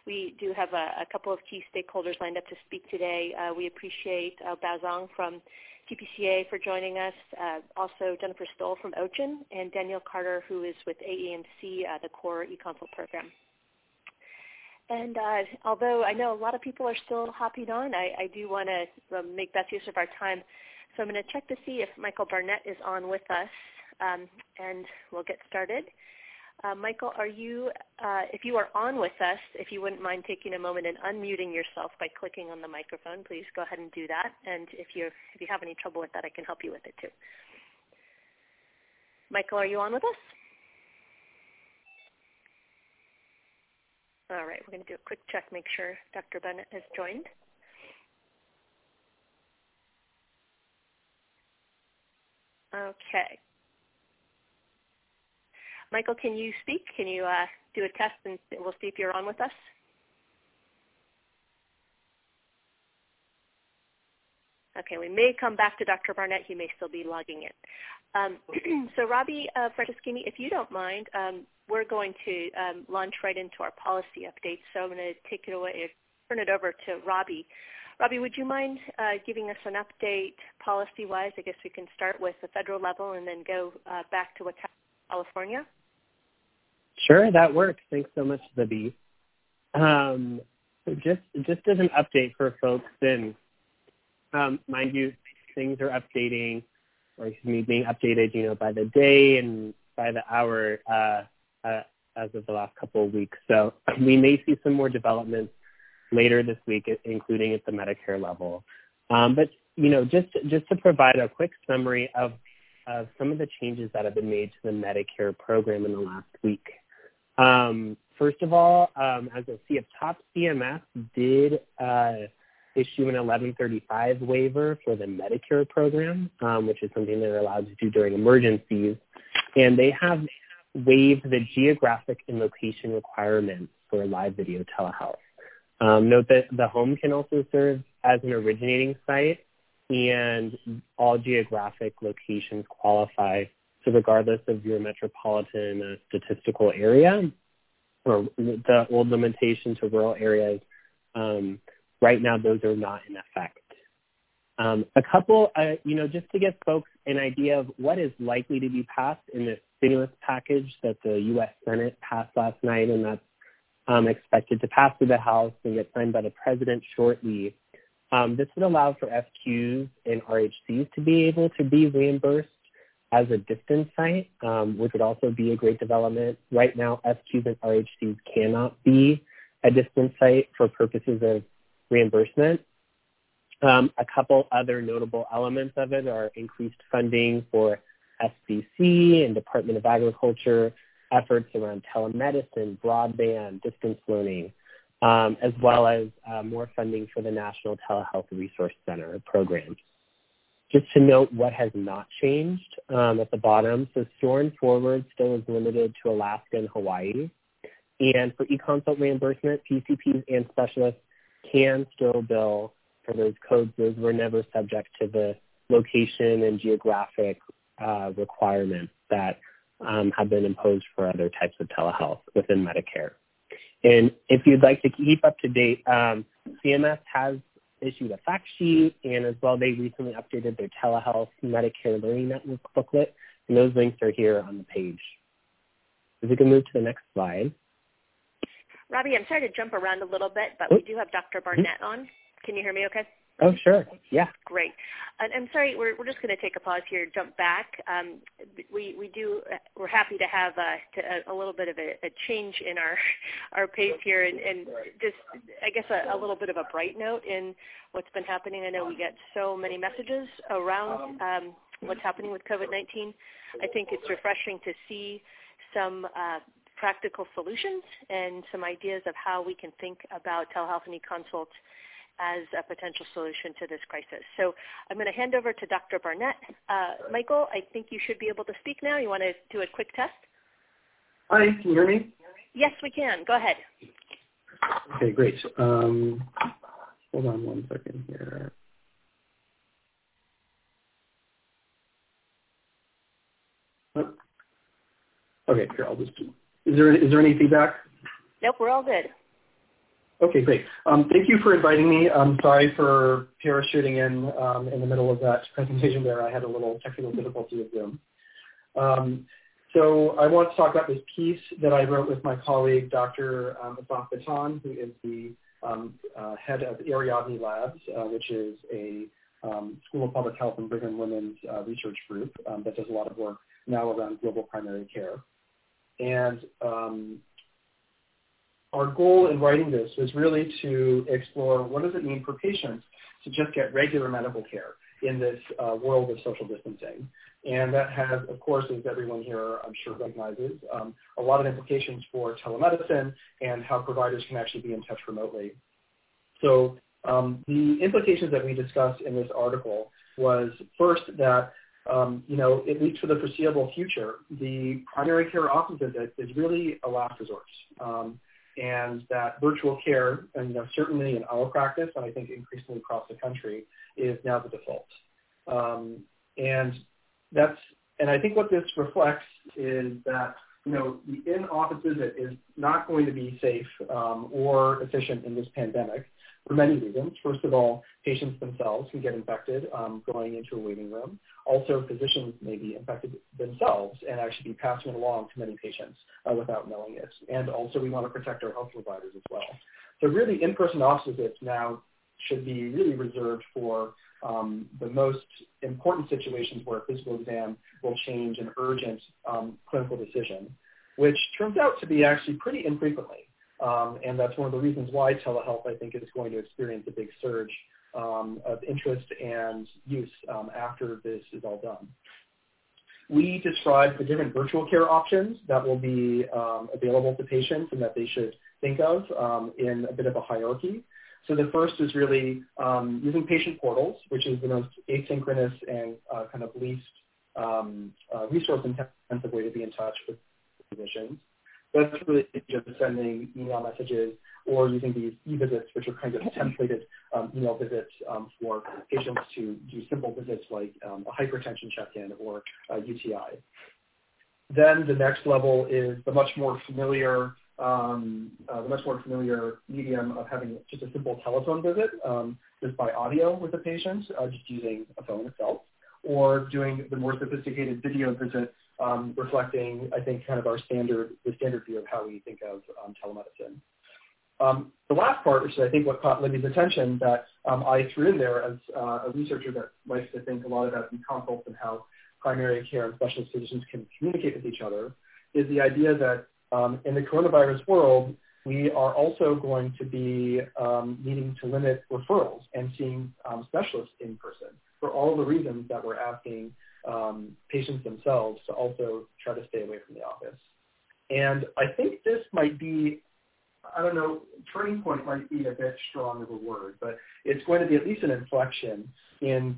We do have a couple of key stakeholders lined up to speak today. We appreciate Bao Zhang from TPCA for joining us, also Jennifer Stoll from OCHIN, and Danielle Carter, who is with AEMC, the core eConsult program. And although I know a lot of people are still hopping on, I do want to make best use of our time. So I'm going to check to see if Michael Barnett is on with us, and we'll get started. Michael, are you, if you are on with us, if you wouldn't mind taking a moment and unmuting yourself by clicking on the microphone, please go ahead and do that. And if you have any trouble with that, I can help you with it too. Michael, are you on with us? All right, we're going to do a quick check, make sure Dr. Bennett has joined. Okay. Michael, can you speak? Can you do a test, and we'll see if you're on with us? Okay, we may come back to Dr. Barnett. He may still be logging in. So Robbie Franceschini, if you don't mind, we're going to launch right into our policy update. So I'm going to take it away, turn it over to Robbie. Robbie, would you mind giving us an update policy-wise? I guess we can start with the federal level and then go back to what's happening in California. Sure, that works. Thanks so much, Libby. So just as an update for folks, then mind you, things are updating, or being updated, by the day and by the hour as of the last couple of weeks. So we may see some more developments later this week, including at the Medicare level. But just to provide a quick summary of some of the changes that have been made to the Medicare program in the last week. First of all, as you'll see up top, CMS did issue an 1135 waiver for the Medicare program, which is something they're allowed to do during emergencies. And they have waived the geographic and location requirements for live video telehealth. Note that the home can also serve as an originating site, and all geographic locations qualify. So regardless of your metropolitan statistical area or the old limitation to rural areas, right now those are not in effect. A couple, just to give folks an idea of what is likely to be passed in the stimulus package that the U.S. Senate passed last night, and that's expected to pass through the House and get signed by the President shortly. This would allow for FQs and RHCs to be able to be reimbursed as a distance site, which would also be a great development. Right now, FQs and RHCs cannot be a distance site for purposes of reimbursement. A couple other notable elements of it are increased funding for SBC and Department of Agriculture efforts around telemedicine, broadband, distance learning, as well as more funding for the National Telehealth Resource Center programs. Just to note what has not changed at the bottom, so Soarin' Forward still is limited to Alaska and Hawaii. And for eConsult reimbursement, PCPs and specialists can still bill for those codes. Those were never subject to the location and geographic requirements that have been imposed for other types of telehealth within Medicare. And if you'd like to keep up to date, CMS has issued a fact sheet, and as well, they recently updated their telehealth Medicare Learning Network booklet, and those links are here on the page. If we can move to the next slide. Robbie, I'm sorry to jump around a little bit, but we do have Dr. Barnett on. Can you hear me okay? Oh, sure. Yeah. Great. And I'm sorry, we're just going to take a pause here, jump back. We're happy to have a little bit of a change in our pace here, and just, I guess, a little bit of a bright note in what's been happening. I know we get so many messages around what's happening with COVID-19. I think it's refreshing to see some practical solutions and some ideas of how we can think about telehealth and eConsult as a potential solution to this crisis. So I'm going to hand over to Dr. Barnett. Michael, I think you should be able to speak now. You want to do a quick test? Hi, can you hear me? Yes, we can. Go ahead. Okay, great. Hold on one second here. Oh. Okay, here, I'll just do. Is there any feedback? Nope, we're all good. Okay, great. Thank you for inviting me. I'm sorry for parachuting in the middle of that presentation there. I had a little technical difficulty with Zoom. So I want to talk about this piece that I wrote with my colleague, Dr. Asaf Bitan, who is the head of Ariadne Labs, which is a School of Public Health and Brigham Women's research group that does a lot of work now around global primary care. And our goal in writing this was really to explore what does it mean for patients to just get regular medical care in this world of social distancing. And that has, of course, as everyone here I'm sure recognizes, a lot of implications for telemedicine and how providers can actually be in touch remotely. So the implications that we discussed in this article was first that, at least for the foreseeable future, the primary care office visit is really a last resort. And that virtual care, and certainly in our practice, and I think increasingly across the country, is now the default. And I think what this reflects is that the in-office visit is not going to be safe or efficient in this pandemic for many reasons. First of all, patients themselves can get infected going into a waiting room. Also, physicians may be infected themselves and actually be passing it along to many patients without knowing it. And also, we want to protect our health providers as well. So really, in-person office visits now should be really reserved for the most important situations where a physical exam will change an urgent clinical decision, which turns out to be actually pretty infrequently. And that's one of the reasons why telehealth, I think, is going to experience a big surge of interest and use after this is all done. We described the different virtual care options that will be available to patients and that they should think of in a bit of a hierarchy. So the first is really using patient portals, which is the most asynchronous and kind of least resource-intensive way to be in touch with physicians. That's really just sending email messages or using these e-visits, which are kind of templated email visits for patients to do simple visits like a hypertension check-in or a UTI. Then the next level is the much more familiar medium of having just a simple telephone visit, just by audio with the patient, just using a phone itself, or doing the more sophisticated video visit, reflecting, I think, kind of the standard view of how we think of telemedicine. The last part, which is I think what caught Libby's attention, that I threw in there as a researcher that likes to think a lot about e-consults and how primary care and specialist physicians can communicate with each other, is the idea that in the coronavirus world, we are also going to be needing to limit referrals and seeing specialists in person for all the reasons that we're asking patients themselves to also try to stay away from the office. And I think this might be, turning point might be a bit strong of a word, but it's going to be at least an inflection in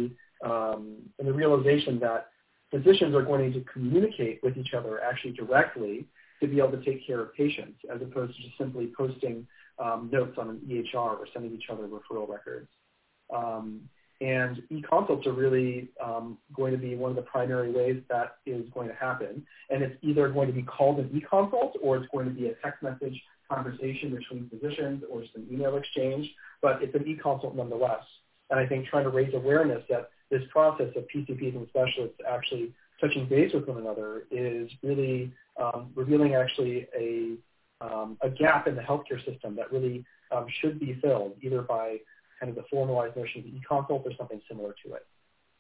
the realization that physicians are going to communicate with each other actually directly to be able to take care of patients, as opposed to just simply posting notes on an EHR or sending each other referral records. And e-consults are really going to be one of the primary ways that is going to happen. And it's either going to be called an e-consult or it's going to be a text message conversation between physicians or just an email exchange, but it's an e-consult nonetheless. And I think trying to raise awareness that this process of PCPs and specialists actually touching base with one another is really revealing actually a gap in the healthcare system that really should be filled either by kind of the formalized notion of e-consult or something similar to it.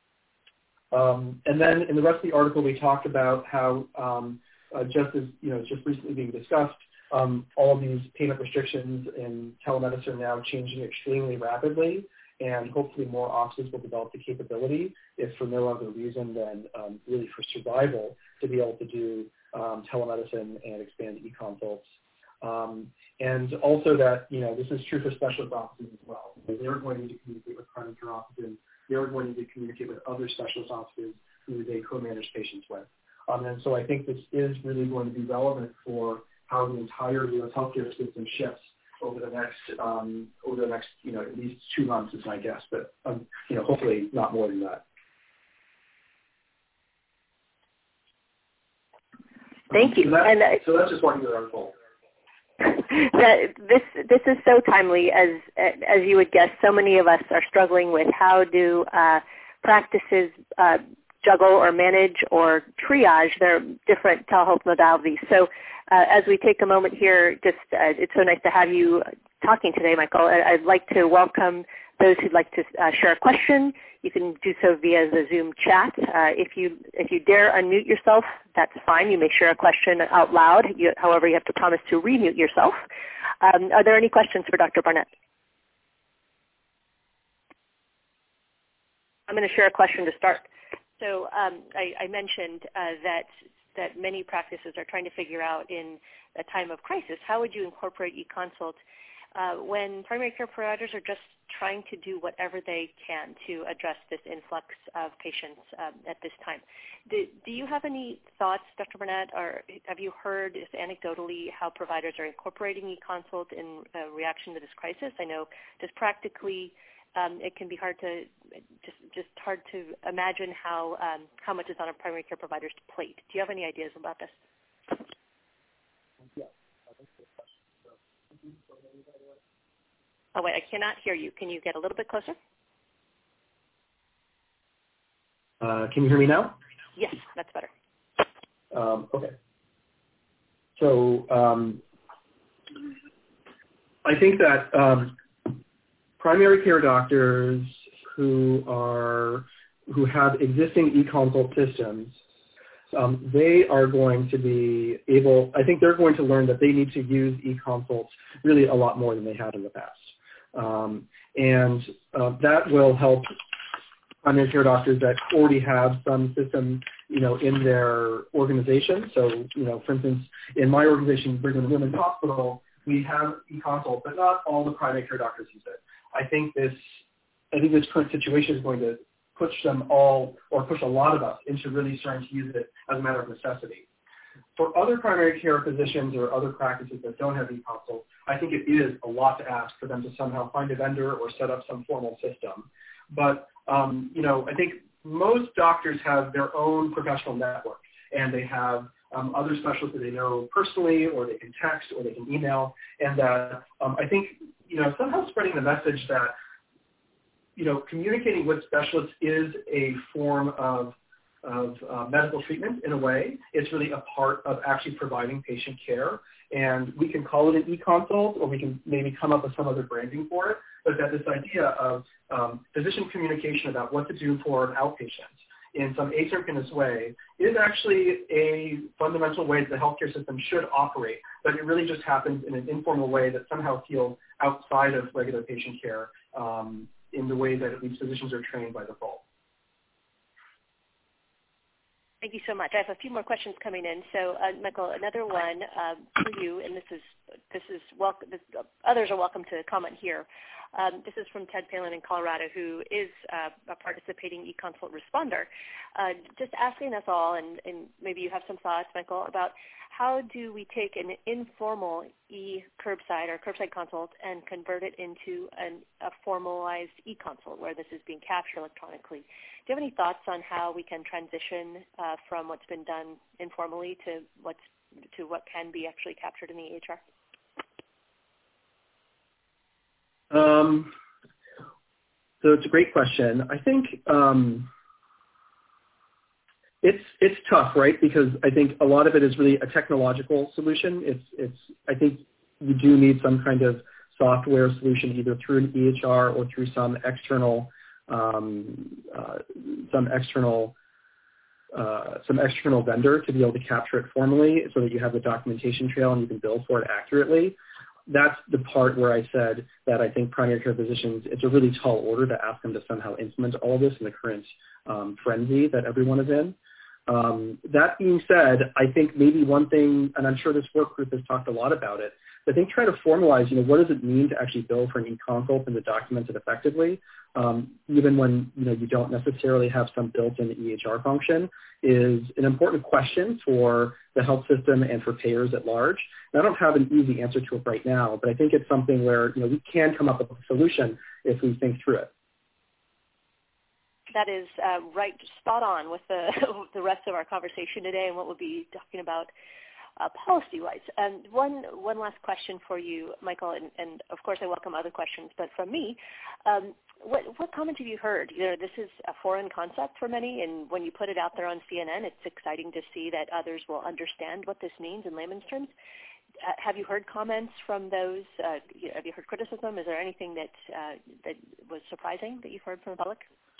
And then in the rest of the article, we talked about how just recently being discussed, all of these payment restrictions in telemedicine are now changing extremely rapidly, and hopefully more offices will develop the capability, if for no other reason than really for survival, to be able to do telemedicine and expand e-consults. And also that, this is true for specialist offices as well. They're going to need to communicate with primary care offices. They're going to need to communicate with other specialist offices who they co-manage patients with. And so I think this is really going to be relevant for how the entire U.S. healthcare system shifts over the next at least 2 months is my guess, but hopefully not more than that. Thank you. So that's just one good article. this is so timely, as you would guess. So many of us are struggling with how do practices juggle or manage or triage their different telehealth modalities. So as we take a moment here, it's so nice to have you talking today, Michael. I'd like to welcome those who'd like to share a question. You can do so via the Zoom chat. If you dare unmute yourself, that's fine. You may share a question out loud. However, you have to promise to remute yourself. Are there any questions for Dr. Barnett? I'm going to share a question to start. So I mentioned that many practices are trying to figure out in a time of crisis, how would you incorporate eConsult when primary care providers are just trying to do whatever they can to address this influx of patients at this time. Do you have any thoughts, Dr. Barnett, or have you heard anecdotally how providers are incorporating eConsult in reaction to this crisis? I know just practically it can be hard to just hard to imagine how much is on a primary care provider's plate. Do you have any ideas about this? Yeah. Oh, wait, I cannot hear you. Can you get a little bit closer? Can you hear me now? Yes, that's better. Okay. So I think that primary care doctors who have existing eConsult systems, they are going to be able, I think they're going to learn that they need to use eConsult really a lot more than they had in the past. That will help primary care doctors that already have some system, in their organization. So, for instance, in my organization, Brigham and Women's Hospital, we have eConsult, but not all the primary care doctors use it. I think this current situation is going to push them all, or push a lot of us into really starting to use it as a matter of necessity. For other primary care physicians or other practices that don't have eConsult, I think it is a lot to ask for them to somehow find a vendor or set up some formal system. But, I think most doctors have their own professional network, and they have other specialists that they know personally, or they can text, or they can email, and that I think, somehow spreading the message that, communicating with specialists is a form of medical treatment in a way. It's really a part of actually providing patient care. And we can call it an eConsult, or we can maybe come up with some other branding for it. But that this idea of physician communication about what to do for an outpatient in some asynchronous way is actually a fundamental way that the healthcare system should operate. But it really just happens in an informal way that somehow feels outside of regular patient care in the way that at least physicians are trained by default. Thank you so much. I have a few more questions coming in. So, Michael, another one for you, and this is welcome. Others are welcome to comment here. This is from Ted Palin in Colorado, who is a participating eConsult responder. Just asking us all, and maybe you have some thoughts, Michael, about how do we take an informal curbside or curbside consult and convert it into a formalized eConsult where this is being captured electronically? Do you have any thoughts on how we can transition from what's been done informally to what can be actually captured in the EHR? So it's a great question. I think it's tough, right? Because I think a lot of it is really a technological solution. I think you do need some kind of software solution, either through an EHR or through some external vendor to be able to capture it formally, so that you have the documentation trail and you can bill for it accurately. That's the part where I said that I think primary care physicians, it's a really tall order to ask them to somehow implement all of this in the current frenzy that everyone is in. That being said, I think maybe one thing, and I'm sure this work group has talked a lot about it, I think try to formalize, what does it mean to actually bill for an eConsult and to document it effectively, even when, you don't necessarily have some built-in EHR function, is an important question for the health system and for payers at large. And I don't have an easy answer to it right now, but I think it's something where, we can come up with a solution if we think through it. That is right, spot on with the rest of our conversation today and what we'll be talking about policy-wise. One last question for you, Michael, and of course I welcome other questions, but from me, what comment have you heard? This is a foreign concept for many, and when you put it out there on CNN, it's exciting to see that others will understand what this means in layman's terms. Have you heard comments from those? Have you heard criticism? Is there anything that was surprising that you've heard from the public?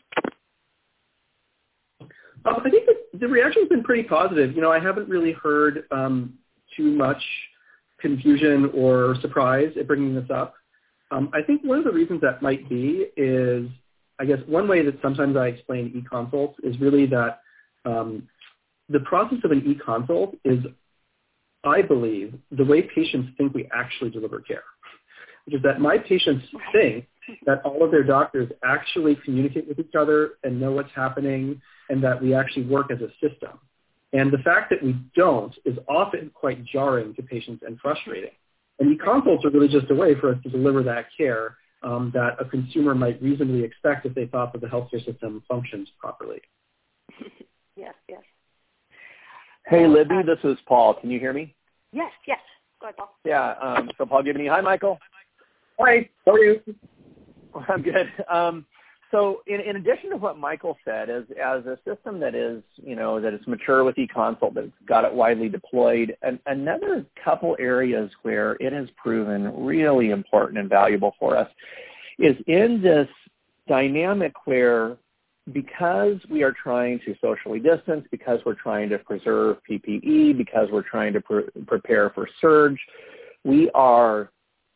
I think that the reaction's been pretty positive. I haven't really heard too much confusion or surprise at bringing this up. I think one of the reasons that might be is, I guess, one way that sometimes I explain e-consults is really that the process of an e-consult is, I believe, the way patients think we actually deliver care, which is that my patients think that all of their doctors actually communicate with each other and know what's happening and that we actually work as a system. And the fact that we don't is often quite jarring to patients and frustrating. And e-consults are really just a way for us to deliver that care that a consumer might reasonably expect if they thought that the healthcare system functions properly. Yes. Hey, Libby, this is Paul. Can you hear me? Yes. Go ahead, Paul. Yeah, so Paul Gibney. Hi, Michael. Hi, how are you? I'm good. So in addition to what Michael said, as a system that is, that is mature with eConsult, that's got it widely deployed, another couple areas where it has proven really important and valuable for us is in this dynamic where, because we are trying to socially distance, because we're trying to preserve PPE, because we're trying to prepare for surge, we are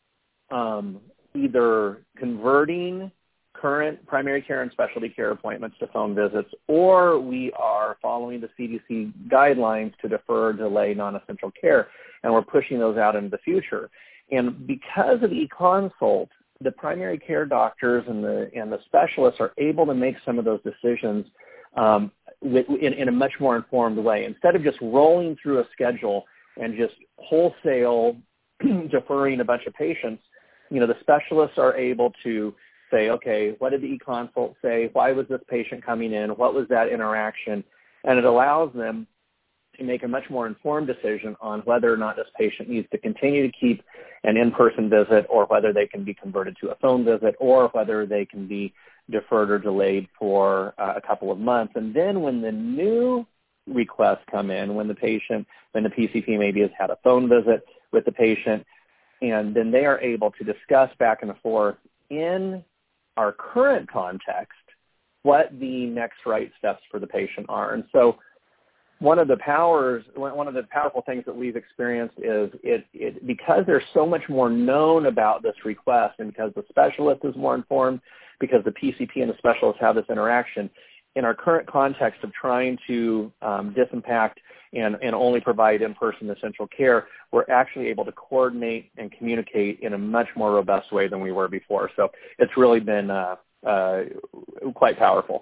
either converting current primary care and specialty care appointments to phone visits, or we are following the CDC guidelines to defer, delay non-essential care, and we're pushing those out into the future. And because of eConsult, the primary care doctors and the specialists are able to make some of those decisions in a much more informed way. Instead of just rolling through a schedule and just wholesale deferring a bunch of patients, the specialists are able to say, okay, what did the eConsult say? Why was this patient coming in? What was that interaction? And it allows them to make a much more informed decision on whether or not this patient needs to continue to keep an in-person visit, or whether they can be converted to a phone visit, or whether they can be deferred or delayed for a couple of months. And then when the new requests come in, when the PCP maybe has had a phone visit with the patient, and then they are able to discuss back and forth in our current context what the next right steps for the patient are. And so one of the powerful things that we've experienced is it because there's so much more known about this request, and because the specialist is more informed, because the PCP and the specialist have this interaction, in our current context of trying to disimpact and only provide in-person essential care, we're actually able to coordinate and communicate in a much more robust way than we were before. So it's really been quite powerful.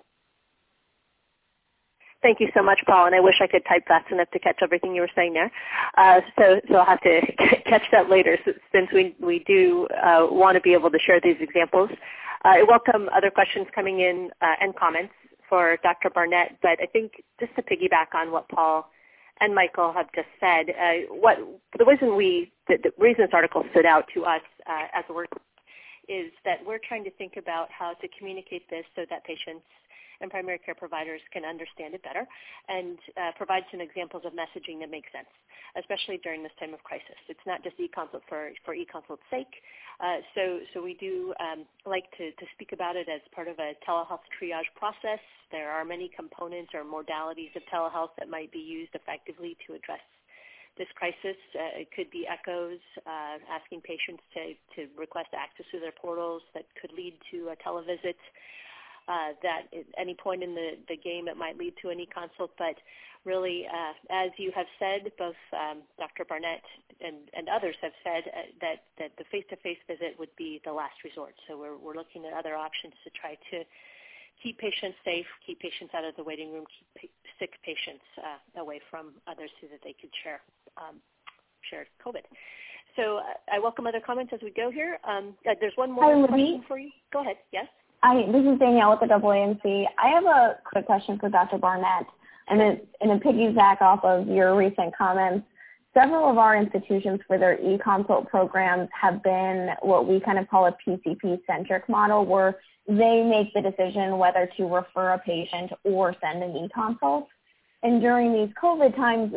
Thank you so much, Paul, and I wish I could type fast enough to catch everything you were saying there. So I'll have to catch that later, since we do want to be able to share these examples. I welcome other questions coming in and comments for Dr. Barnett, but I think just to piggyback on what Paul and Michael have just said, the reason this article stood out to us as a work is that we're trying to think about how to communicate this so that patients and primary care providers can understand it better, and provide some examples of messaging that makes sense, especially during this time of crisis. It's not just eConsult for eConsult's sake. So we do like to speak about it as part of a telehealth triage process. There are many components or modalities of telehealth that might be used effectively to address this crisis. It could be echoes, asking patients to request access to their portals that could lead to a televisit. That at any point in the game it might lead to an eConsult, but really, as you have said, both Dr. Barnett and others have said that the face-to-face visit would be the last resort. So we're looking at other options to try to keep patients safe, keep patients out of the waiting room, keep sick patients away from others so that they could share COVID. So I welcome other comments as we go here. There's one more question for you. Go ahead. Yes? This is Danielle with the AAMC. I have a quick question for Dr. Barnett, and it piggyback off of your recent comments. several of our institutions for their e-consult programs have been what we kind of call a PCP-centric model, where they make the decision whether to refer a patient or send an e-consult. And during these COVID times,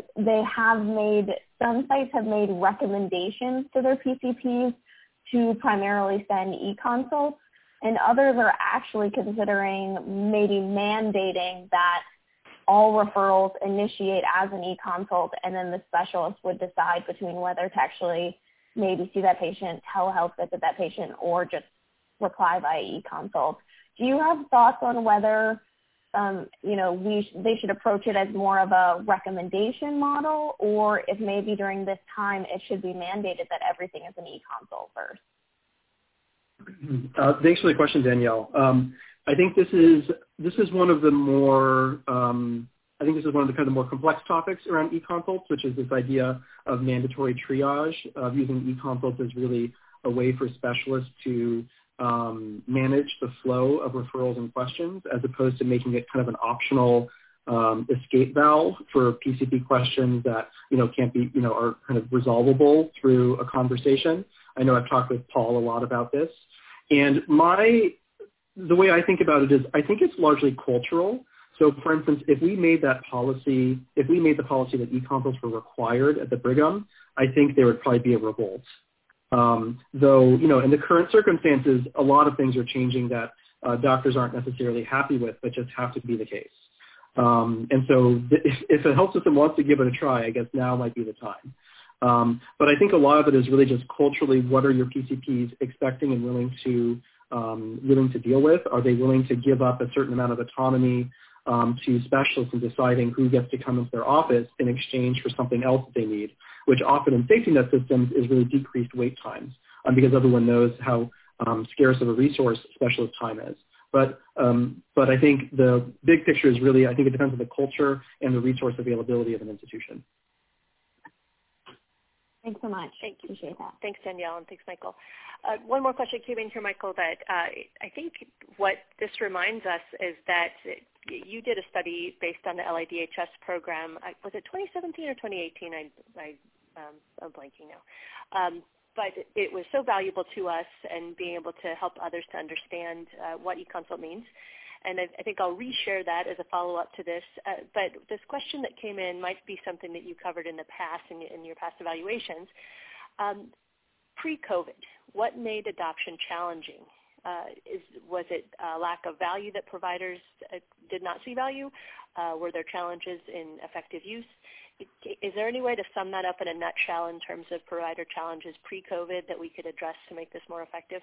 some sites have made recommendations to their PCPs to primarily send e-consults, and others are actually considering maybe mandating that all referrals initiate as an e-consult, and then the specialist would decide between whether to actually maybe see that patient, telehealth visit that patient, or just reply via e-consult. Do you have thoughts on whether they should approach it as more of a recommendation model, or if maybe during this time it should be mandated that everything is an e-consult first? Thanks for the question, Danielle. I think this is one of the more kind of more complex topics around e-consults, which is this idea of mandatory triage, of using e-consults as really a way for specialists to manage the flow of referrals and questions, as opposed to making it kind of an optional escape valve for PCP questions that can't be are kind of resolvable through a conversation. I know I've talked with Paul a lot about this, and the way I think about it is I think it's largely cultural. So, for instance, if we made the policy that e-consults were required at the Brigham, I think there would probably be a revolt. Though, in the current circumstances, a lot of things are changing that doctors aren't necessarily happy with, but just have to be the case. And so if a health system wants to give it a try, I guess now might be the time. But I think a lot of it is really just culturally, what are your PCPs expecting and willing to deal with? Are they willing to give up a certain amount of autonomy to specialists in deciding who gets to come into their office in exchange for something else that they need, which often in safety net systems is really decreased wait times, because everyone knows how scarce of a resource specialist time is. But I think the big picture is really, I think it depends on the culture and the resource availability of an institution. Thanks so much. Thank you. Appreciate that. Thanks, Danielle, and thanks, Michael. One more question came in here, Michael, that I think what this reminds us is that you did a study based on the LIDHS program. Was it 2017 or 2018? I'm blanking now. But it was so valuable to us and being able to help others to understand what eConsult means. And I think I'll reshare that as a follow-up to this. But this question that came in might be something that you covered in the past, in your past evaluations. Pre-COVID, what made adoption challenging? Was it a lack of value that providers did not see value? Were there challenges in effective use? Is there any way to sum that up in a nutshell in terms of provider challenges pre-COVID that we could address to make this more effective?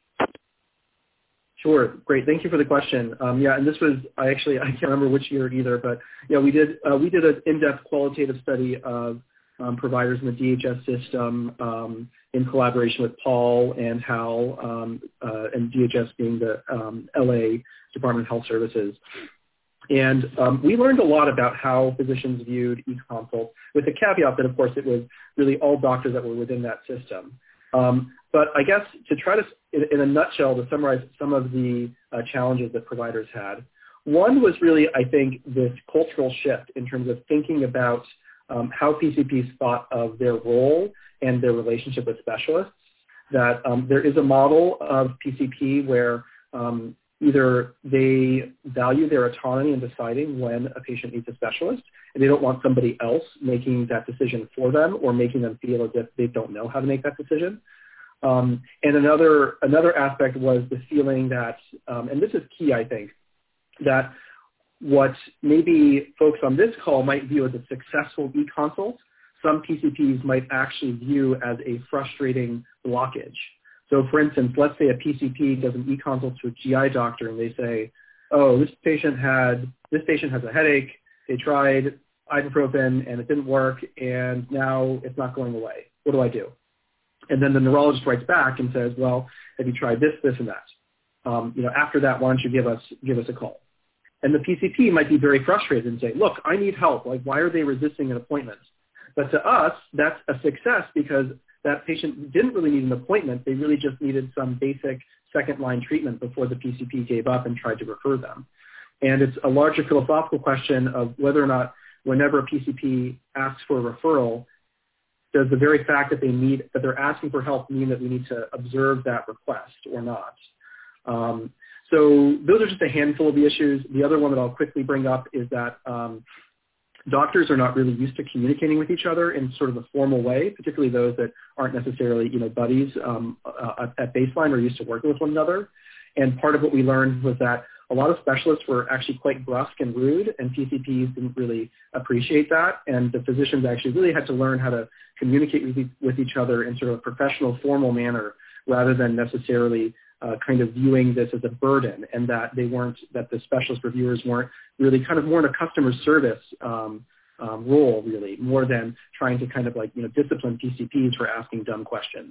Sure. Great. Thank you for the question. And this was, I can't remember which year either, but we did an in-depth qualitative study of providers in the DHS system in collaboration with Paul and Hal, and DHS being the LA Department of Health Services. And we learned a lot about how physicians viewed eConsult, with the caveat that, of course, it was really all doctors that were within that system. But I guess to try to, in a nutshell, to summarize some of the challenges that providers had, one was really, I think, this cultural shift in terms of thinking about how PCPs thought of their role and their relationship with specialists, that there is a model of PCP where either they value their autonomy in deciding when a patient needs a specialist, and they don't want somebody else making that decision for them or making them feel as if they don't know how to make that decision. And another aspect was the feeling that, and this is key, I think, that what maybe folks on this call might view as a successful eConsult, some PCPs might actually view as a frustrating blockage. So, for instance, let's say a PCP does an eConsult to a GI doctor and they say, oh, this patient has a headache, they tried ibuprofen and it didn't work, and now it's not going away. What do I do? And then the neurologist writes back and says, well, have you tried this, this, and that? After that, why don't you give us a call? And the PCP might be very frustrated and say, look, I need help. Like, why are they resisting an appointment? But to us, that's a success because that patient didn't really need an appointment. They really just needed some basic second-line treatment before the PCP gave up and tried to refer them. And it's a larger philosophical question of whether or not whenever a PCP asks for a referral, does the very fact that they're asking for help mean that we need to observe that request or not? So those are just a handful of the issues. The other one that I'll quickly bring up is that doctors are not really used to communicating with each other in sort of a formal way, particularly those that aren't necessarily, buddies at baseline or used to working with one another. And part of what we learned was that a lot of specialists were actually quite brusque and rude, and PCPs didn't really appreciate that. And the physicians actually really had to learn how to communicate with each other in sort of a professional, formal manner, rather than necessarily kind of viewing this as a burden, and that the specialist reviewers weren't really kind of more in a customer service role, really, more than trying to kind of discipline PCPs for asking dumb questions.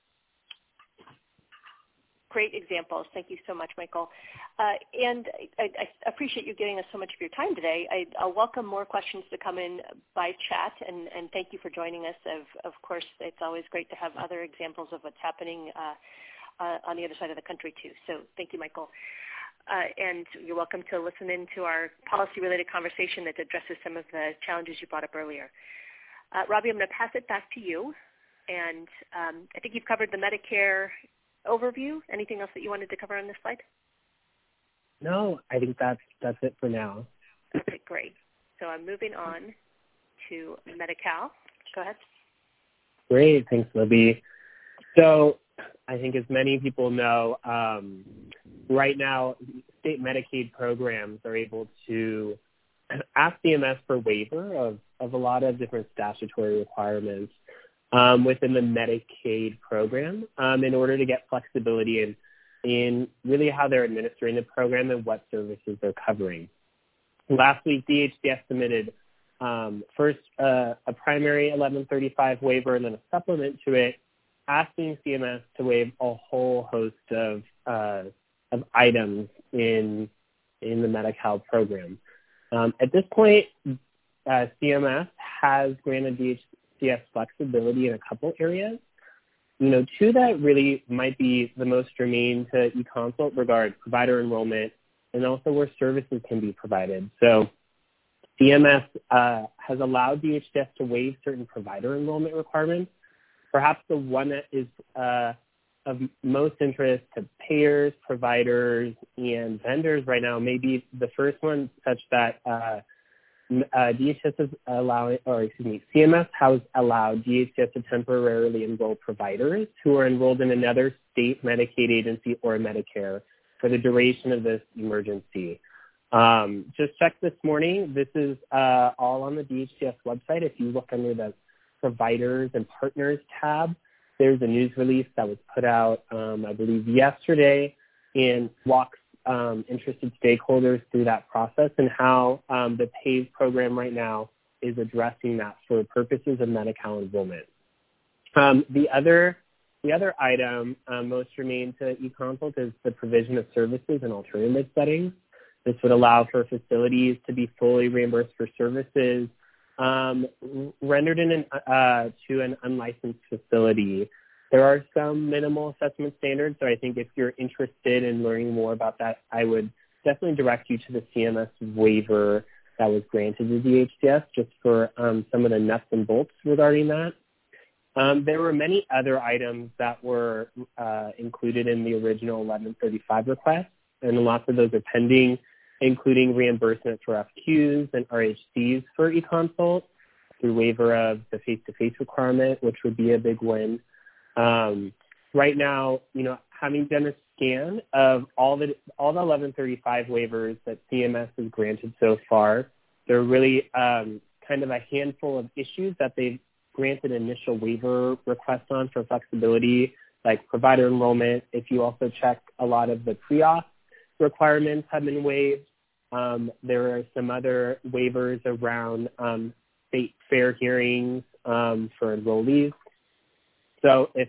Great examples. Thank you so much, Michael. And I appreciate you giving us so much of your time today. I'll welcome more questions to come in by chat, and thank you for joining us. Of course, it's always great to have other examples of what's happening on the other side of the country, too. So thank you, Michael. And you're welcome to listen in to our policy-related conversation that addresses some of the challenges you brought up earlier. Robbie, I'm going to pass it back to you. And I think you've covered the Medicare overview. Anything else that you wanted to cover on this slide? No, I think that's it for now. Okay, great. So I'm moving on to Medi-Cal. Go ahead. Great. Thanks, Libby. So I think as many people know, right now state Medicaid programs are able to ask CMS for waiver of a lot of different statutory requirements within the Medicaid program in order to get flexibility in really how they're administering the program and what services they're covering. Last week, DHCS submitted first a primary 1135 waiver and then a supplement to it, asking CMS to waive a whole host of items in the Medi-Cal program. At this point, CMS has granted DHCS flexibility in a couple areas. Two that really might be the most germane to eConsult regard provider enrollment and also where services can be provided. So CMS has allowed DHCS to waive certain provider enrollment requirements. Perhaps the one that is of most interest to payers, providers, and vendors right now may be the first one, such that DHS is CMS has allowed DHS to temporarily enroll providers who are enrolled in another state Medicaid agency or Medicare for the duration of this emergency. Just checked this morning. This is all on the DHCS website. If you look under the Providers and Partners tab, there's a news release that was put out, I believe, yesterday, and walks interested stakeholders through that process and how the PAVE program right now is addressing that for purposes of Medi-Cal enrollment. The other item most germane to eConsult is the provision of services in alternative settings. This would allow for facilities to be fully reimbursed for services rendered to an unlicensed facility. There are some minimal assessment standards, so I think if you're interested in learning more about that, I would definitely direct you to the CMS waiver that was granted to DHCS just for some of the nuts and bolts regarding that. There were many other items that were included in the original 1135 request, and lots of those are pending, including reimbursement for FQs and RHCs for eConsult through waiver of the face-to-face requirement, which would be a big win. Right now, having done a scan of all the 1135 waivers that CMS has granted so far, there are really kind of a handful of issues that they've granted initial waiver requests on for flexibility, like provider enrollment. If you also check, a lot of the pre-auth requirements have been waived. There are some other waivers around state fair hearings for enrollees. So if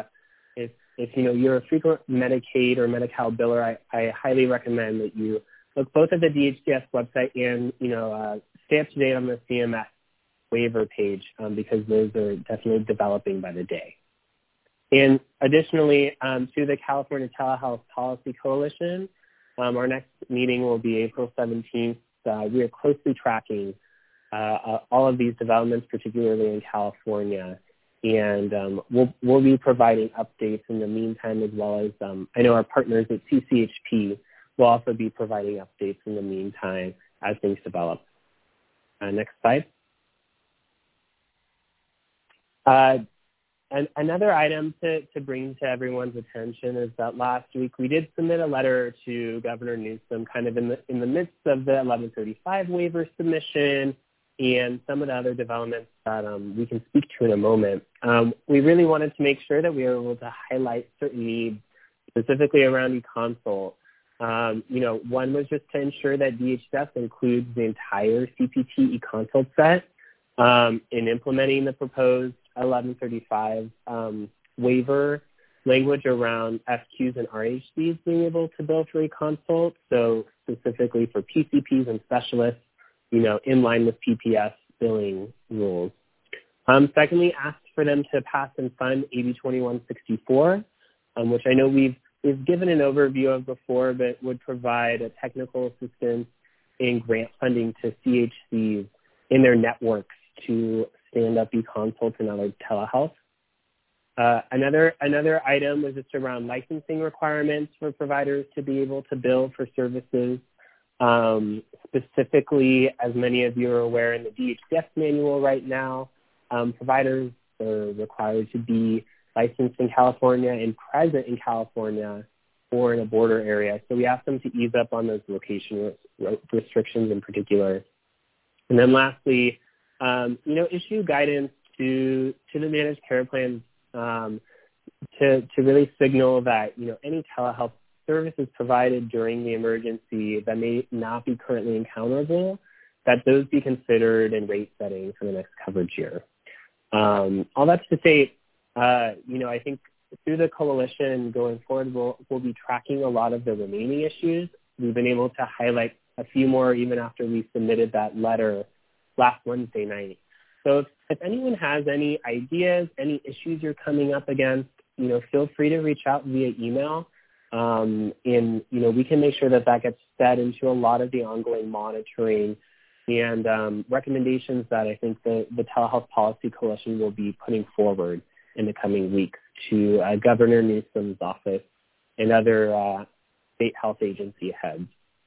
you're a frequent Medicaid or Medi-Cal biller, I highly recommend that you look both at the DHCS website and stay up to date on the CMS waiver page because those are definitely developing by the day. And additionally, to the California Telehealth Policy Coalition, our next meeting will be April 17th. We are closely tracking all of these developments, particularly in California. and we'll be providing updates in the meantime, as well as I know our partners at CCHP will also be providing updates in the meantime as things develop. Next slide. And another item to bring to everyone's attention is that last week we did submit a letter to Governor Newsom kind of in the midst of the 1135 waiver submission and some of the other developments that we can speak to in a moment. We really wanted to make sure that we were able to highlight certain needs, specifically around eConsult. One was just to ensure that DHS includes the entire CPT eConsult set in implementing the proposed 1135 waiver language around FQs and RHCs being able to bill for eConsult, so specifically for PCPs and specialists, in line with PPS billing rules. Secondly, asked for them to pass and fund AB 2164, which I know we've given an overview of before, but would provide a technical assistance in grant funding to CHCs in their networks to stand up eConsult and other telehealth. Another item was just around licensing requirements for providers to be able to bill for services. Specifically, as many of you are aware, in the DHCS manual right now, providers are required to be licensed in California and present in California or in a border area. So we asked them to ease up on those location restrictions in particular. And then lastly, issue guidance to the managed care plans to really signal that, any telehealth services provided during the emergency that may not be currently encounterable, that those be considered in rate setting for the next coverage year. All that's to say, I think through the coalition going forward, we'll be tracking a lot of the remaining issues. We've been able to highlight a few more even after we submitted that letter last Wednesday night. So if anyone has any ideas, any issues you're coming up against, feel free to reach out via email. And we can make sure that gets fed into a lot of the ongoing monitoring and recommendations that I think the Telehealth Policy Coalition will be putting forward in the coming weeks to Governor Newsom's office and other state health agency heads.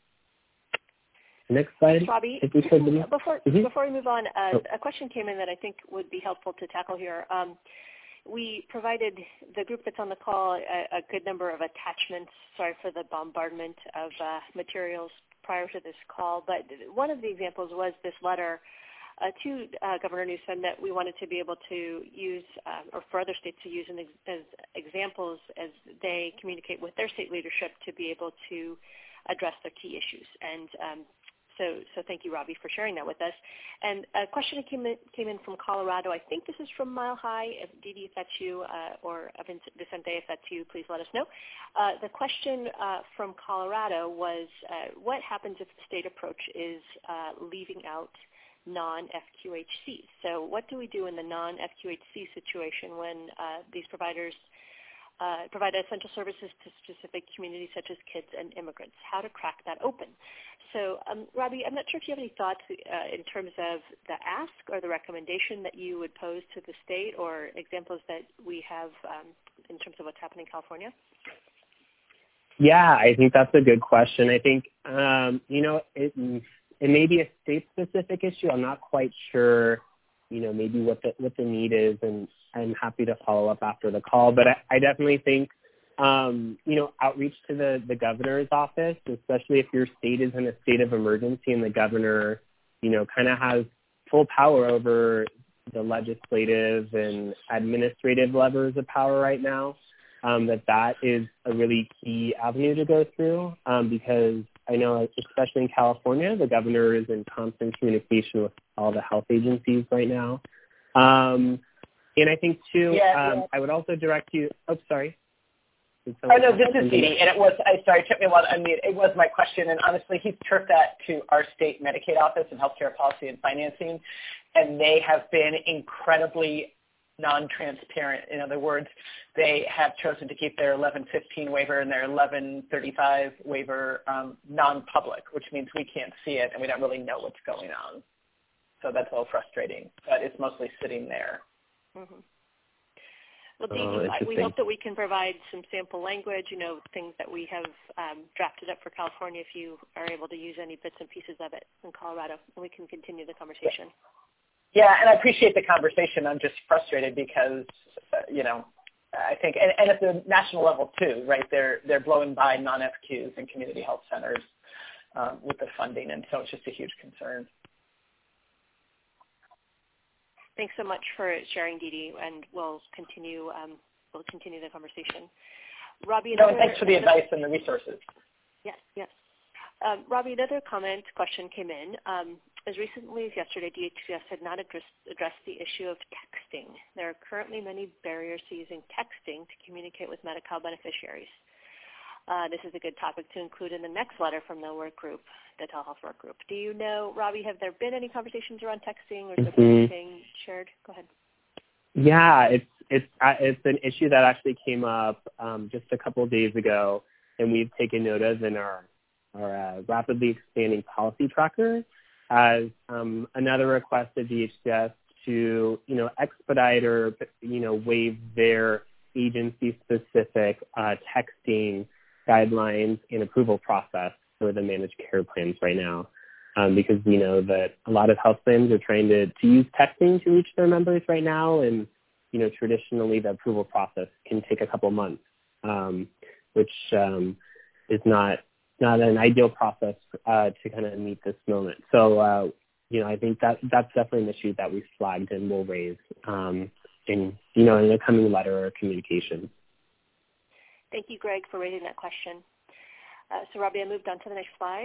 Next slide. Robbie, before we move on, a question came in that I think would be helpful to tackle here. We provided the group that's on the call a good number of attachments. Sorry for the bombardment of materials prior to this call, but one of the examples was this letter to Governor Newsom that we wanted to be able to use, or for other states to use as examples as they communicate with their state leadership to be able to address their key issues. And so thank you, Robbie, for sharing that with us. And a question came in from Colorado. I think this is from Mile High. If Didi, if that's you, or Vicente, if that's you, please let us know. The question from Colorado was, what happens if the state approach is leaving out non-FQHCs? So what do we do in the non-FQHC situation when these providers provide essential services to specific communities such as kids and immigrants? How to crack that open? So, Robbie, I'm not sure if you have any thoughts in terms of the ask or the recommendation that you would pose to the state, or examples that we have in terms of what's happening in California. Yeah, I think that's a good question. I think, it may be a state-specific issue. I'm not quite sure, maybe what the need is, and I'm happy to follow up after the call. But I definitely think, outreach to the governor's office, especially if your state is in a state of emergency and the governor, kind of has full power over the legislative and administrative levers of power right now, that is a really key avenue to go through, because I know, especially in California, the governor is in constant communication with all the health agencies right now. And I think, too, I would also direct you – oh, sorry. Oh, no, this is Didi, and it took me a while to unmute. It was my question, and honestly, he's turfed that to our state Medicaid office and healthcare policy and financing, and they have been incredibly non-transparent. In other words, they have chosen to keep their 1115 waiver and their 1135 waiver non-public, which means we can't see it, and we don't really know what's going on. So that's a little frustrating, but it's mostly sitting there. Mm-hmm. Well, Dee, we hope that we can provide some sample language, things that we have drafted up for California if you are able to use any bits and pieces of it in Colorado, and we can continue the conversation. Yeah, and I appreciate the conversation. I'm just frustrated because, I think, and at the national level too, right, they're blowing by non-FQs and community health centers with the funding, and so it's just a huge concern. Thanks so much for sharing, Dee, and we'll continue the conversation. Robbie, thanks for the advice and the resources. Yes. Robbie, another question came in. As recently as yesterday, DHCS had not addressed the issue of texting. There are currently many barriers to using texting to communicate with Medi-Cal beneficiaries. This is a good topic to include in the next letter from the work group, the telehealth work group. Do you know, Robbie, have there been any conversations around texting, or has there been anything shared? Go ahead. Yeah, it's an issue that actually came up just a couple of days ago, and we've taken note of in our rapidly expanding policy tracker as another request of DHCS to expedite or waive their agency-specific texting guidelines and approval process for the managed care plans right now, because we know that a lot of health plans are trying to use texting to reach their members right now, and traditionally the approval process can take a couple months, which is not an ideal process to kind of meet this moment. So I think that's definitely an issue that we flagged and will raise in a coming letter or communication. Thank you, Greg, for raising that question. So, Robbie, I moved on to the next slide.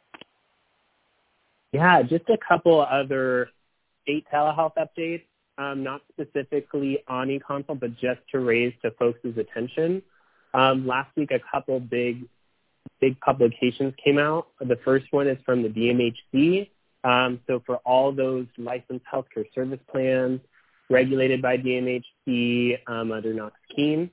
Yeah, just a couple other state telehealth updates, not specifically on eConsult, but just to raise to folks' attention. Last week, a couple big publications came out. The first one is from the DMHC. So for all those licensed healthcare service plans regulated by DMHC under Knox-Keene,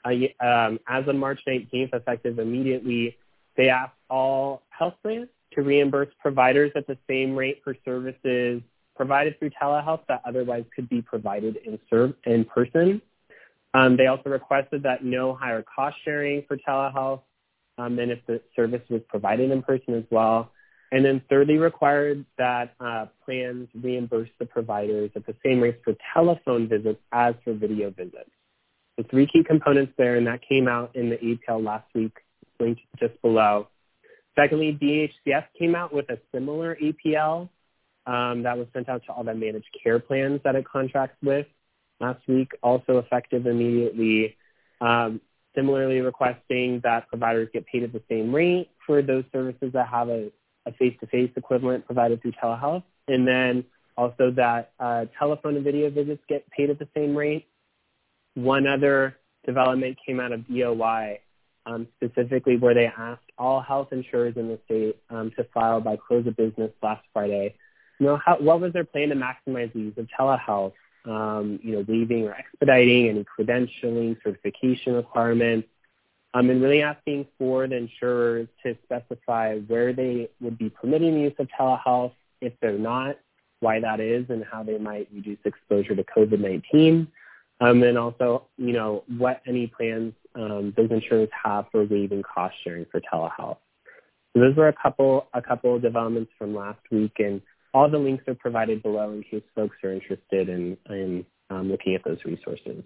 as of March 19th, effective immediately, they asked all health plans to reimburse providers at the same rate for services provided through telehealth that otherwise could be provided in person. They also requested that no higher cost sharing for telehealth than if the service was provided in person as well. And then thirdly, required that plans reimburse the providers at the same rates for telephone visits as for video visits. The three key components there, and that came out in the APL last week, linked just below. Secondly, DHCS came out with a similar APL that was sent out to all the managed care plans that it contracts with last week, also effective immediately, similarly requesting that providers get paid at the same rate for those services that have a face-to-face equivalent provided through telehealth, and then also that telephone and video visits get paid at the same rate. One other development came out of DOI, specifically where they asked all health insurers in the state to file by close of business last Friday. What was their plan to maximize the use of telehealth? Waiving or expediting any credentialing, certification requirements, and really asking for the insurers to specify where they would be permitting the use of telehealth, if they're not, why that is, and how they might reduce exposure to COVID-19. And also, what any plans those insurers have for waiving cost sharing for telehealth. So those were a couple of developments from last week, and all the links are provided below in case folks are interested in looking at those resources.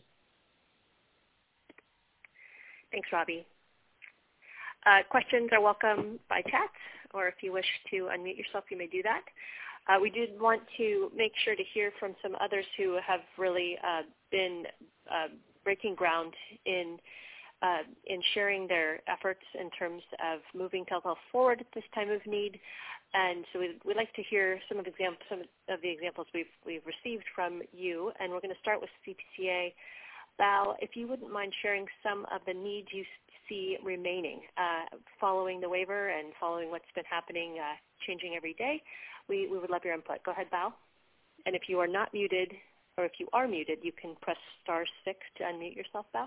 Thanks, Robbie. Questions are welcome by chat, or if you wish to unmute yourself, you may do that. We did want to make sure to hear from some others who have really been breaking ground in sharing their efforts in terms of moving telehealth forward at this time of need. And so we'd like to hear some of the examples we've received from you. And we're going to start with CPCA. Val, if you wouldn't mind sharing some of the needs you see remaining following the waiver and following what's been happening, changing every day, we would love your input. Go ahead, Val. And if you are not muted, or if you are muted, you can press *6 to unmute yourself, Val.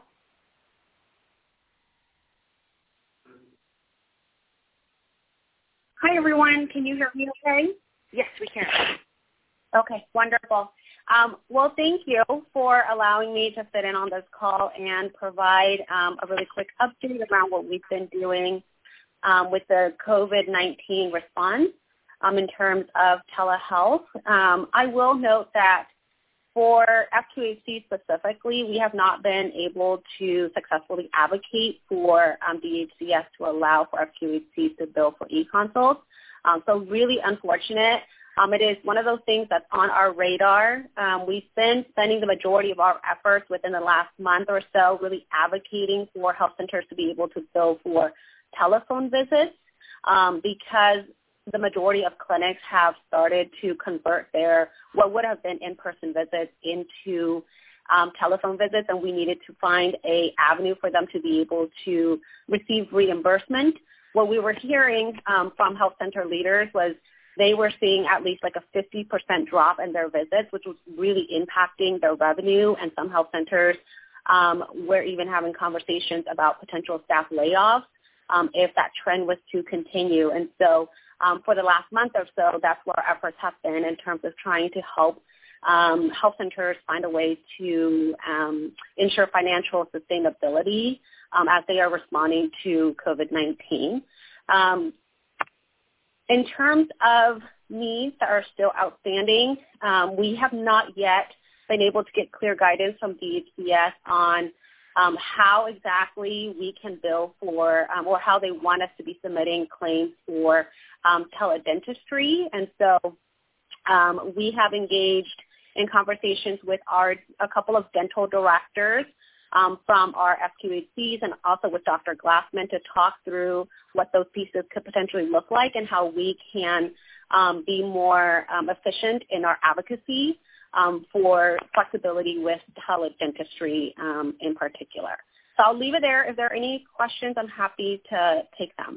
Hi, everyone. Can you hear me okay? Yes, we can. Okay, wonderful. Well, thank you for allowing me to sit in on this call and provide a really quick update around what we've been doing with the COVID-19 response in terms of telehealth. I will note that for FQHC specifically, we have not been able to successfully advocate for DHCS to allow for FQHCs to bill for e-consults. So really unfortunate. It is one of those things that's on our radar. We've been spending the majority of our efforts within the last month or so really advocating for health centers to be able to bill for telephone visits because the majority of clinics have started to convert their what would have been in-person visits into telephone visits, and we needed to find an avenue for them to be able to receive reimbursement. What we were hearing from health center leaders was they were seeing at least like a 50% drop in their visits, which was really impacting their revenue, and some health centers were even having conversations about potential staff layoffs if that trend was to continue. And so for the last month or so, that's where our efforts have been in terms of trying to help health centers find a way to ensure financial sustainability as they are responding to COVID-19. In terms of needs that are still outstanding, we have not yet been able to get clear guidance from DHCS on how exactly we can bill for or how they want us to be submitting claims for teledentistry. And so we have engaged in conversations with a couple of dental directors from our FQHCs and also with Dr. Glassman to talk through what those pieces could potentially look like and how we can be more efficient in our advocacy for flexibility with teledentistry in particular. So I'll leave it there. If there are any questions, I'm happy to take them.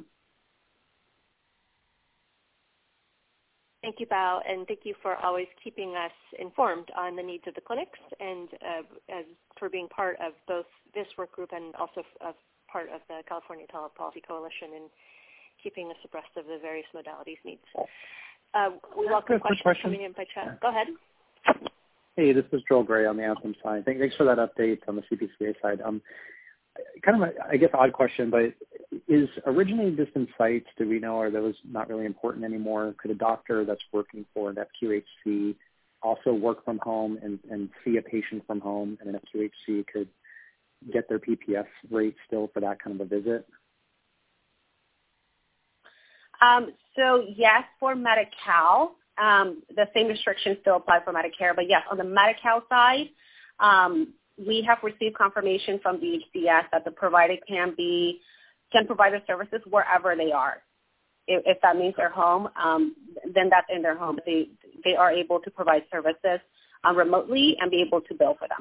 Thank you, Bao, and thank you for always keeping us informed on the needs of the clinics and for being part of both this work group and also part of the California Telepolicy Coalition and keeping us abreast of the various modalities needs. We welcome questions coming in by chat. Go ahead. Hey, this is Joel Gray on the Anthem side. Thanks for that update on the CPCA side. Kind of, I guess, odd question, but is originating distance sites, do we know, are those not really important anymore? Could a doctor that's working for an FQHC also work from home and see a patient from home, and an FQHC could get their PPS rate still for that kind of a visit? So yes, for Medi-Cal, the same restrictions still apply for Medicare, but yes, on the Medi-Cal side, we have received confirmation from the DHCS that the provider can provide the services wherever they are. If that means their home, then that's in their home. They are able to provide services remotely and be able to bill for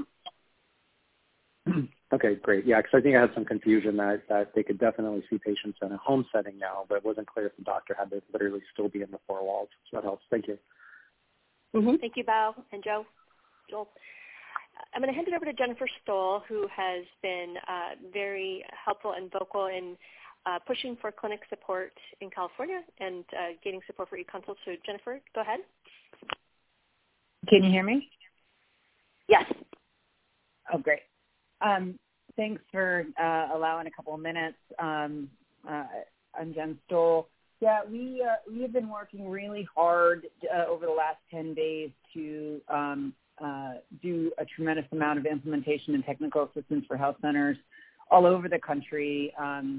them. Okay, great. Yeah, because I think I had some confusion that they could definitely see patients in a home setting now, but it wasn't clear if the doctor had to literally still be in the four walls. So that helps. Thank you. Mm-hmm. Thank you, Bao and Joel. I'm going to hand it over to Jennifer Stoll, who has been very helpful and vocal in pushing for clinic support in California and getting support for e-consults. So Jennifer, go ahead. Can you hear me? Yes. Oh, great. Thanks for allowing a couple of minutes. I'm Jen Stoll. Yeah, we have been working really hard over the last 10 days to do a tremendous amount of implementation and technical assistance for health centers all over the country and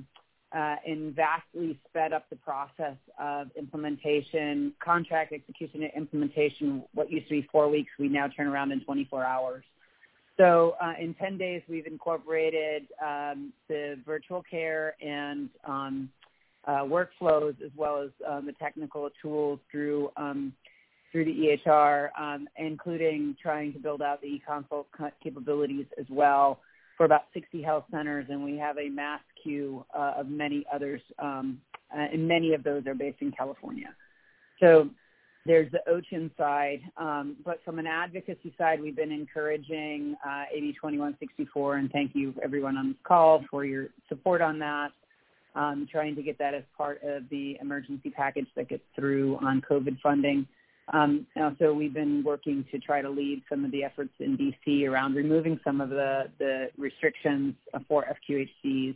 vastly sped up the process of implementation, contract execution and implementation. What used to be 4 weeks, we now turn around in 24 hours. So in 10 days, we've incorporated the virtual care and workflows as well as the technical tools through the EHR, including trying to build out the e-consult capabilities as well for about 60 health centers, and we have a mass queue of many others, and many of those are based in California. So there's the OCHIN side, but from an advocacy side, we've been encouraging AB 2164, and thank you everyone on this call for your support on that, trying to get that as part of the emergency package that gets through on COVID funding. So we've been working to try to lead some of the efforts in DC around removing some of the restrictions for FQHCs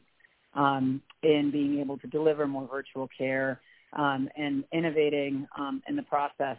in being able to deliver more virtual care and innovating in the process.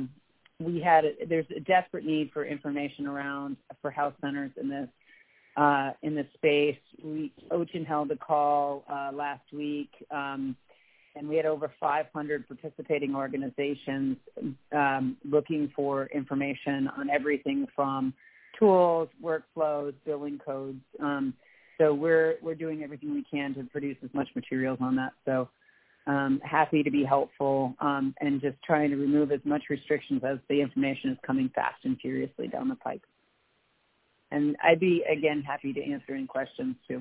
There's a desperate need for information for health centers in this space. OCHIN held a call last week, and we had over 500 participating organizations looking for information on everything from tools, workflows, billing codes. So we're doing everything we can to produce as much materials on that. So happy to be helpful and just trying to remove as much restrictions as the information is coming fast and furiously down the pike. And I'd be, again, happy to answer any questions, too.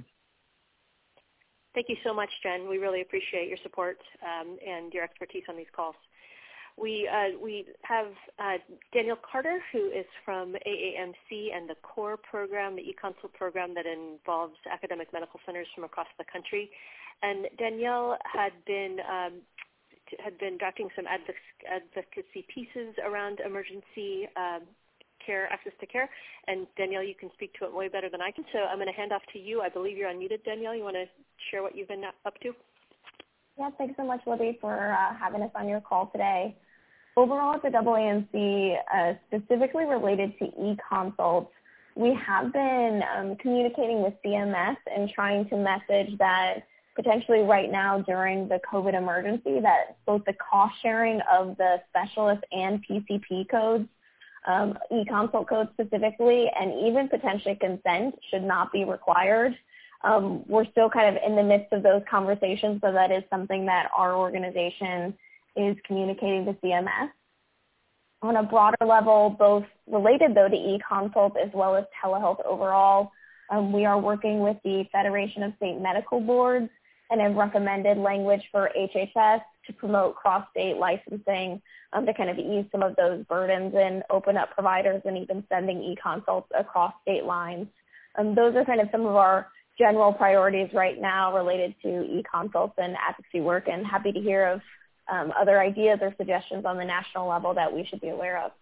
Thank you so much, Jen. We really appreciate your support and your expertise on these calls. We have Danielle Carter, who is from AAMC and the CORE program, the eConsult program that involves academic medical centers from across the country. And Danielle had been drafting some advocacy pieces around emergency care, access to care. And Danielle, you can speak to it way better than I can. So I'm going to hand off to you. I believe you're unmuted, Danielle. You want to share what you've been up to? Yeah, thanks so much, Libby, for having us on your call today. Overall, at the AAMC, specifically related to eConsults, we have been communicating with CMS and trying to message that potentially right now during the COVID emergency that both the cost sharing of the specialist and PCP codes, eConsult codes specifically, and even potentially consent should not be required. We're still kind of in the midst of those conversations, so that is something that our organization is communicating to CMS. On a broader level, both related, though, to eConsult as well as telehealth overall, we are working with the Federation of State Medical Boards and have recommended language for HHS to promote cross-state licensing to kind of ease some of those burdens and open up providers and even sending eConsults across state lines. Those are kind of some of our general priorities right now related to eConsults and advocacy work, and happy to hear of other ideas or suggestions on the national level that we should be aware of.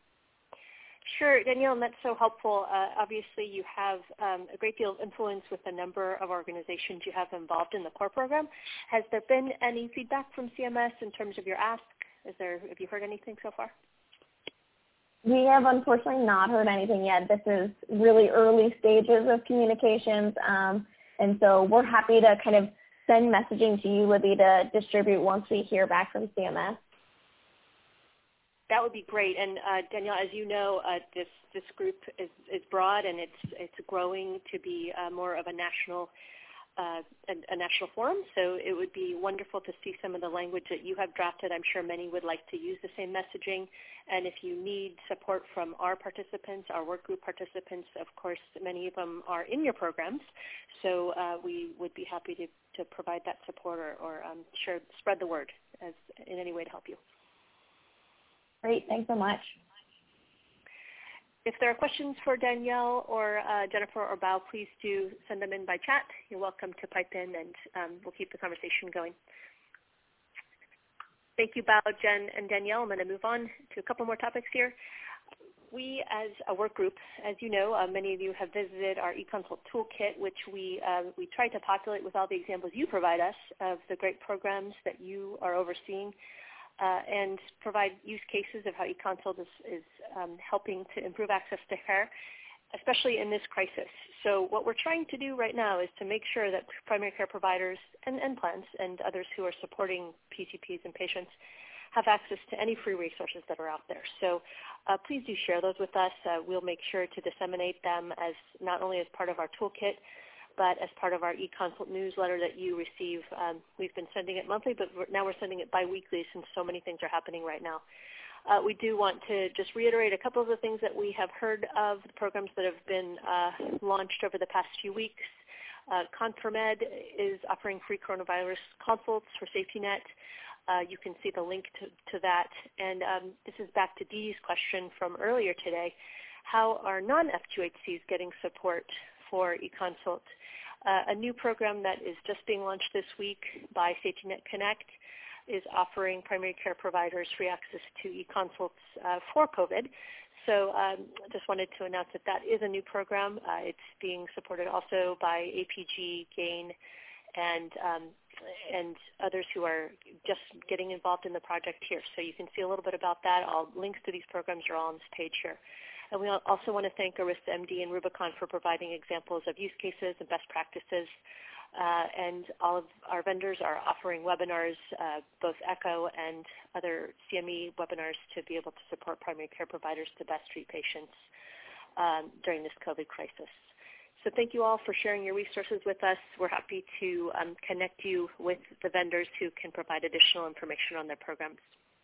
Sure, Danielle, and that's so helpful. Obviously, you have a great deal of influence with the number of organizations you have involved in the CORE program. Has there been any feedback from CMS in terms of your ask? Have you heard anything so far? We have unfortunately not heard anything yet. This is really early stages of communications, and so we're happy to kind of send messaging to you, Libby, to distribute once we hear back from CMS. That would be great. And Danielle, as you know, this group is broad, and it's growing to be more of a national forum. So it would be wonderful to see some of the language that you have drafted. I'm sure many would like to use the same messaging. And if you need support from our participants, our work group participants, of course, many of them are in your programs. So we would be happy to provide that support or spread the word as in any way to help you. Great. Thanks so much. If there are questions for Danielle or Jennifer or Bao, please do send them in by chat. You're welcome to pipe in, and we'll keep the conversation going. Thank you, Bao, Jen, and Danielle. I'm going to move on to a couple more topics here. We, as a work group, as you know, many of you have visited our eConsult Toolkit, which we try to populate with all the examples you provide us of the great programs that you are overseeing, and provide use cases of how eConsult is helping to improve access to care, especially in this crisis. So what we're trying to do right now is to make sure that primary care providers and plans and others who are supporting PCPs and patients have access to any free resources that are out there. So please do share those with us. We'll make sure to disseminate them as not only as part of our toolkit, but as part of our eConsult newsletter that you receive. We've been sending it monthly, but now we're sending it biweekly since so many things are happening right now. We do want to just reiterate a couple of the things that we have heard of, the programs that have been launched over the past few weeks. ConfirmEd is offering free coronavirus consults for SafetyNet. You can see the link to that. And this is back to Dee's question from earlier today. How are non-FQHCs getting support for eConsult? A new program that is just being launched this week by SafetyNet Connect is offering primary care providers free access to e-consults for COVID. So just wanted to announce that that is a new program. It's being supported also by APG, GAIN, and others who are just getting involved in the project here. So you can see a little bit about that. All links to these programs are all on this page here. And we also want to thank Arista MD and Rubicon for providing examples of use cases and best practices. And all of our vendors are offering webinars, both ECHO and other CME webinars, to be able to support primary care providers to best treat patients during this COVID crisis. So thank you all for sharing your resources with us. We're happy to connect you with the vendors who can provide additional information on their programs.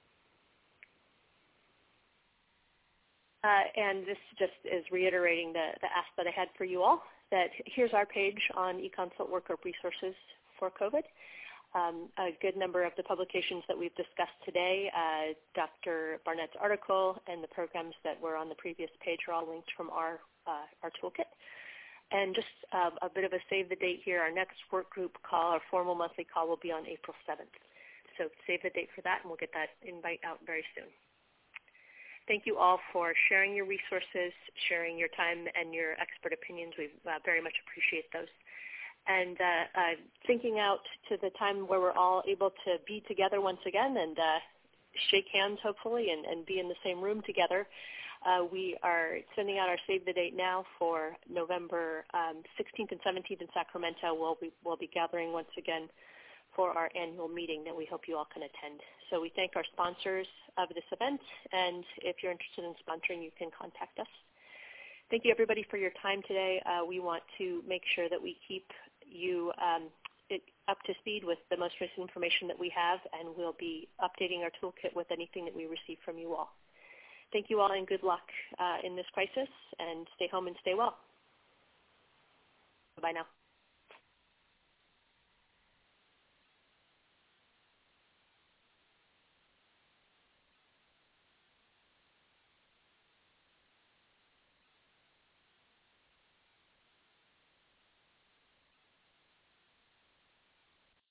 And this just is reiterating the ask that I had for you all, that here's our page on eConsult Workup Resources for COVID. A good number of the publications that we've discussed today, Dr. Barnett's article and the programs that were on the previous page are all linked from our toolkit. And just a bit of a save the date here. Our next work group call, our formal monthly call, will be on April 7th. So save the date for that, and we'll get that invite out very soon. Thank you all for sharing your resources, sharing your time and your expert opinions. We very much appreciate those. And thinking out to the time where we're all able to be together once again and shake hands, hopefully, and be in the same room together. We are sending out our save the date now for November 16th and 17th in Sacramento. We'll be gathering once again for our annual meeting that we hope you all can attend. So we thank our sponsors of this event, and if you're interested in sponsoring, you can contact us. Thank you, everybody, for your time today. We want to make sure that we keep you up to speed with the most recent information that we have, and we'll be updating our toolkit with anything that we receive from you all. Thank you all, and good luck in this crisis, and stay home and stay well. Bye now.